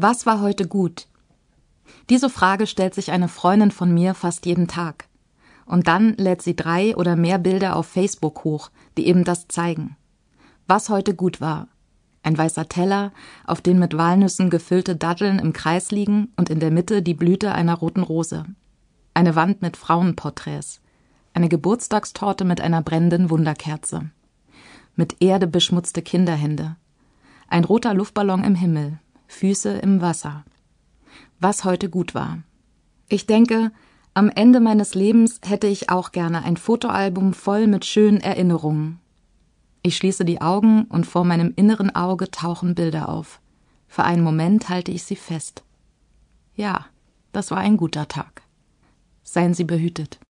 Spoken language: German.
Was war heute gut? Diese Frage stellt sich eine Freundin von mir fast jeden Tag. Und dann lädt sie 3 oder mehr Bilder auf Facebook hoch, die eben das zeigen. Was heute gut war: ein weißer Teller, auf dem mit Walnüssen gefüllte Datteln im Kreis liegen und in der Mitte die Blüte einer roten Rose. Eine Wand mit Frauenporträts. Eine Geburtstagstorte mit einer brennenden Wunderkerze. Mit Erde beschmutzte Kinderhände. Ein roter Luftballon im Himmel. Füße im Wasser. Was heute gut war. Ich denke, am Ende meines Lebens hätte ich auch gerne ein Fotoalbum voll mit schönen Erinnerungen. Ich schließe die Augen und vor meinem inneren Auge tauchen Bilder auf. Für einen Moment halte ich sie fest. Ja, das war ein guter Tag. Seien Sie behütet.